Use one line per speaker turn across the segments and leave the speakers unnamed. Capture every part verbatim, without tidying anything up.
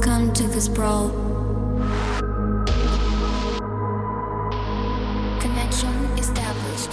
Welcome to the sprawl. Connection established.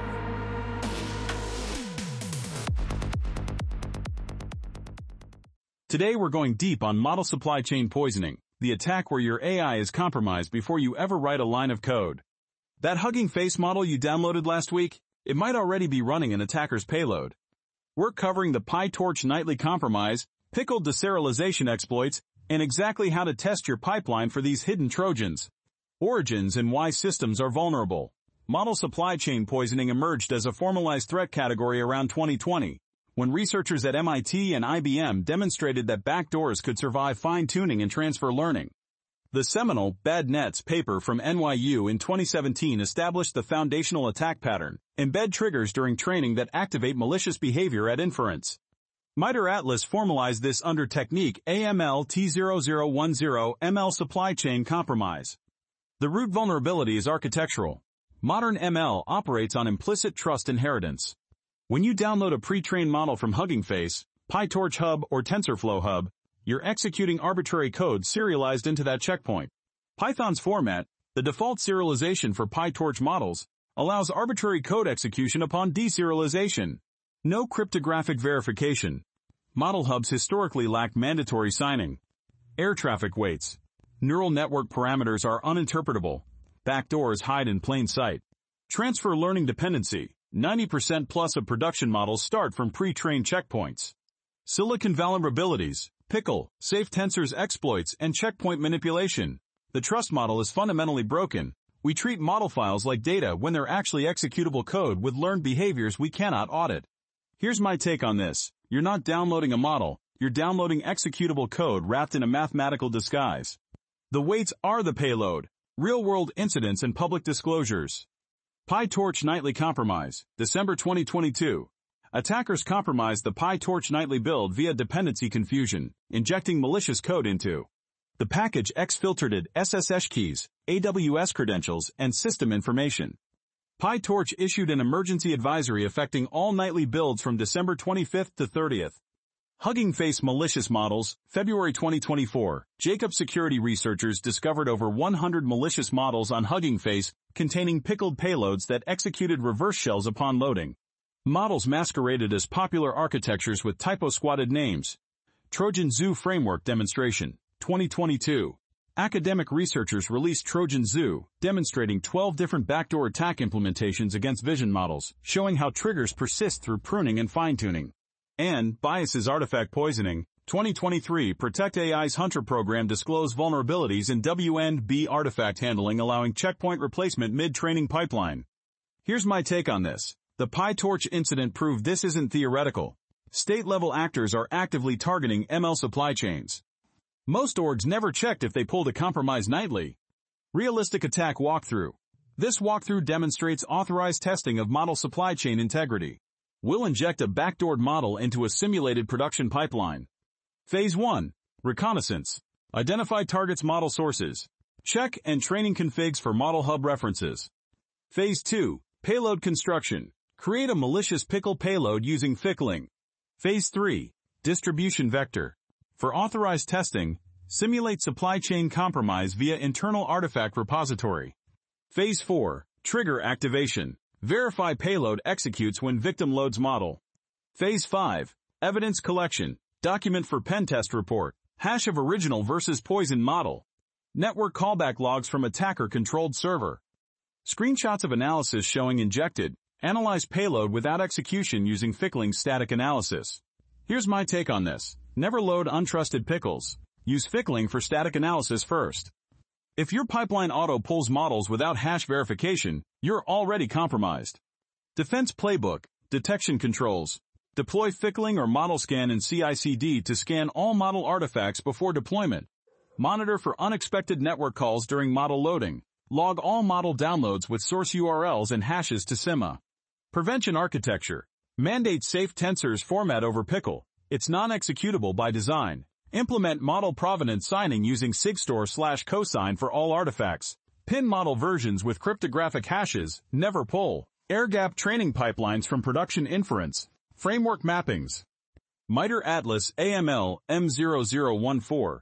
Today we're going deep on model supply chain poisoning, the attack where your A I is compromised before you ever write a line of code. That Hugging Face model you downloaded last week, it might already be running an attacker's payload. We're covering the PyTorch nightly compromise, pickled deserialization exploits, and exactly how to test your pipeline for these hidden Trojans. Origins and why systems are vulnerable. Model supply chain poisoning emerged as a formalized threat category around twenty twenty, when researchers at M I T and I B M demonstrated that backdoors could survive fine-tuning and transfer learning. The seminal Bad Nets paper from N Y U in twenty seventeen established the foundational attack pattern, embed triggers during training that activate malicious behavior at inference. MITRE Atlas formalized this under technique A M L T zero zero one zero M L supply chain compromise. The root vulnerability is architectural. Modern M L operates on implicit trust inheritance. When you download a pre-trained model from Hugging Face, PyTorch Hub, or TensorFlow Hub, you're executing arbitrary code serialized into that checkpoint. Python's format, the default serialization for PyTorch models, allows arbitrary code execution upon deserialization. No cryptographic verification. Model hubs historically lacked mandatory signing. Air traffic weights. Neural network parameters are uninterpretable. Backdoors hide in plain sight. Transfer learning dependency. ninety percent plus of production models start from pre-trained checkpoints. Silicon vulnerabilities. Pickle, safe tensors exploits, and checkpoint manipulation. The trust model is fundamentally broken. We treat model files like data when they're actually executable code with learned behaviors we cannot audit. Here's my take on this. You're not downloading a model, you're downloading executable code wrapped in a mathematical disguise. The weights are the payload, real-world incidents and public disclosures. PyTorch Nightly Compromise, December twenty twenty-two. Attackers compromised the PyTorch Nightly build via dependency confusion, injecting malicious code into the package exfiltrated S S H keys, A W S credentials, and system information. PyTorch issued an emergency advisory affecting all nightly builds from December twenty-fifth to thirtieth. Hugging Face malicious models, February twenty twenty-four. Jacob security researchers discovered over one hundred malicious models on Hugging Face containing pickled payloads that executed reverse shells upon loading. Models masqueraded as popular architectures with typo-squatted names. Trojan Zoo Framework Demonstration, twenty twenty-two. Academic researchers released Trojan Zoo, demonstrating twelve different backdoor attack implementations against vision models, showing how triggers persist through pruning and fine-tuning. And Biases Artifact Poisoning, twenty twenty-three. Protect A I's Hunter program disclosed vulnerabilities in W N B artifact handling, allowing checkpoint replacement mid-training pipeline. Here's my take on this. The PyTorch incident proved this isn't theoretical. State-level actors are actively targeting M L supply chains. Most orgs never checked if they pulled a compromise nightly. Realistic attack walkthrough. This walkthrough demonstrates authorized testing of model supply chain integrity. We'll inject a backdoored model into a simulated production pipeline. Phase one. Reconnaissance. Identify targets model sources. Check and training configs for model hub references. Phase two. Payload construction. Create a malicious pickle payload using Fickling. Phase three. Distribution vector. For authorized testing, simulate supply chain compromise via internal artifact repository. Phase four. Trigger activation. Verify payload executes when victim loads model. Phase five. Evidence collection. Document for pentest report. Hash of original versus poison model. Network callback logs from attacker-controlled server. Screenshots of analysis showing injected. Analyze payload without execution using Fickling's static analysis. Here's my take on this. Never load untrusted pickles. Use Fickling for static analysis first. If your pipeline auto pulls models without hash verification, you're already compromised. Defense playbook, detection controls. Deploy Fickling or model scan in C I C D to scan all model artifacts before deployment. Monitor for unexpected network calls during model loading. Log all model downloads with source U R Ls and hashes to S I M A. Prevention architecture. Mandate safe tensors format over pickle. It's non-executable by design. Implement model provenance signing using Sigstore slash cosign for all artifacts. Pin model versions with cryptographic hashes, never pull. Air-gap training pipelines from production inference. Framework mappings. MITRE Atlas A M L M zero zero one four.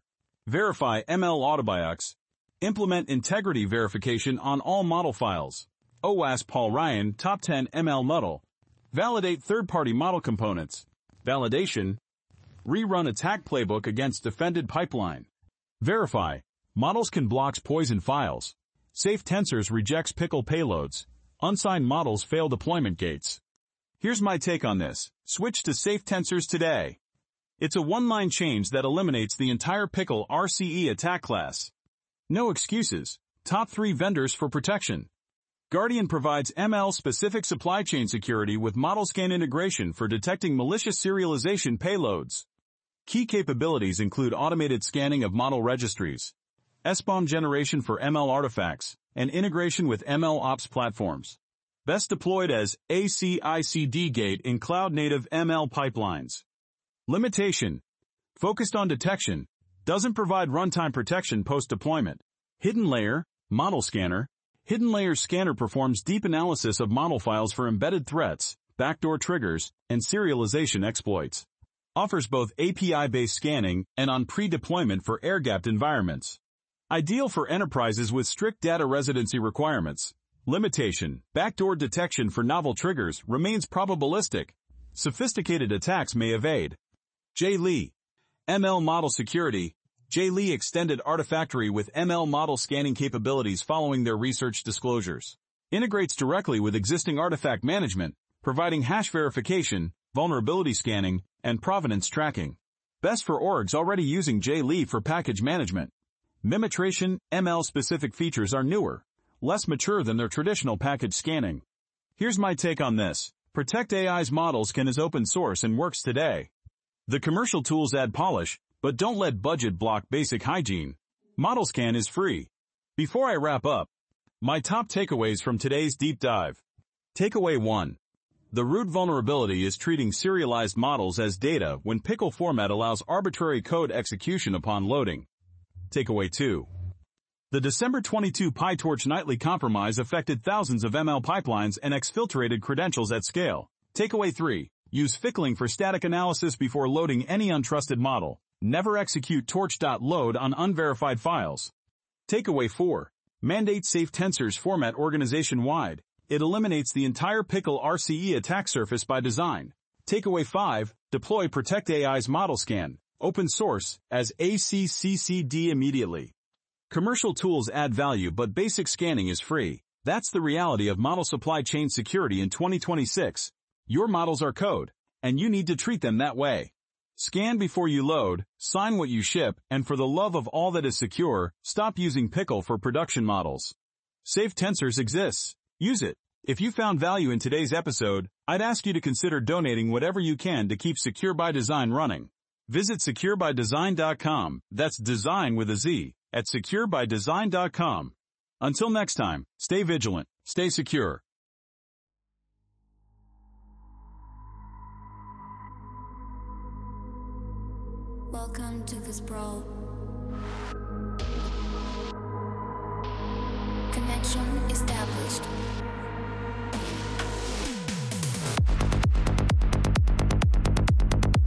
Verify M L Autobiox. Implement integrity verification on all model files. O W A S Paul Ryan Top ten M L Model. Validate third-party model components. Validation. Rerun attack playbook against defended pipeline. Verify. Models can block poison files. Safe Tensors rejects pickle payloads. Unsigned models fail deployment gates. Here's my take on this. Switch to Safe Tensors today. It's a one-line change that eliminates the entire pickle R C E attack class. No excuses. Top three vendors for protection. Guardian provides M L-specific supply chain security with model scan integration for detecting malicious serialization payloads. Key capabilities include automated scanning of model registries, S B O M generation for M L artifacts, and integration with M L Ops platforms. Best deployed as A C I C D gate in cloud-native M L pipelines. Limitation. Focused on detection. Doesn't provide runtime protection post-deployment. Hidden Layer, Model Scanner. Hidden Layer Scanner performs deep analysis of model files for embedded threats, backdoor triggers, and serialization exploits. Offers both A P I-based scanning and on pre-deployment for air-gapped environments. Ideal for enterprises with strict data residency requirements. Limitation. Backdoor detection for novel triggers remains probabilistic. Sophisticated attacks may evade. J-Lee. M L Model Security. J-Lee extended Artifactory with M L model scanning capabilities following their research disclosures. Integrates directly with existing artifact management, providing hash verification, vulnerability scanning, and provenance tracking. Best for orgs already using J-Lee for package management. Mimetration, M L-specific features are newer, less mature than their traditional package scanning. Here's my take on this. Protect A I's models can is open source and works today. The commercial tools add polish, but don't let budget block basic hygiene. ModelScan is free. Before I wrap up, my top takeaways from today's deep dive. Takeaway one. The root vulnerability is treating serialized models as data when pickle format allows arbitrary code execution upon loading. Takeaway two. The December twenty-second PyTorch nightly compromise affected thousands of M L pipelines and exfiltrated credentials at scale. Takeaway three. Use Fickling for static analysis before loading any untrusted model. Never execute torch.load on unverified files. Takeaway four. Mandate Safe Tensors format organization-wide. It eliminates the entire pickle R C E attack surface by design. Takeaway five. Deploy Protect A I's model scan, open source, as A C C C D immediately. Commercial tools add value but basic scanning is free. That's the reality of model supply chain security in twenty twenty-six. Your models are code, and you need to treat them that way. Scan before you load, sign what you ship, and for the love of all that is secure, stop using pickle for production models. Safe Tensors exists. Use it. If you found value in today's episode, I'd ask you to consider donating whatever you can to keep Secure by Design running. Visit secure by design dot com, that's design with a Z, at secure by design dot com. Until next time, stay vigilant, stay secure.
Welcome to the Sprawl. Connection established.